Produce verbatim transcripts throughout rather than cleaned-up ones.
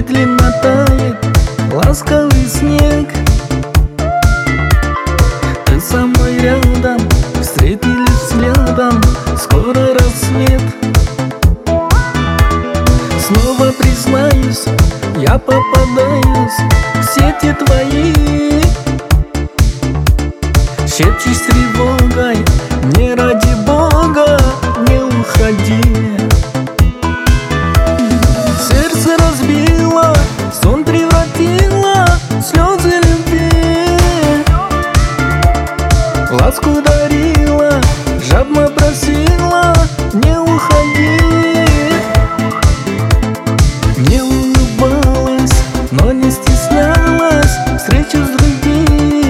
медленно тает ласковый снег. Ты со мной рядом, встретились взглядом, скоро рассвет. Снова признаюсь, я попадаюсь в сети твои. Шепчешь с тревогой, не ради Бога, не уходи. Сердце разбило, сон превратило в слезы любви. Ласку дарила, жадно просила, не уходи. Не улыбалась, но не стеснялась встречу с другим.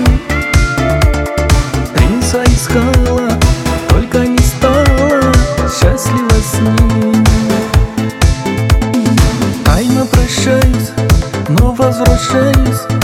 Принца искала, только не стала счастлива с ним. Тайно прощаюсь, но возвращаюсь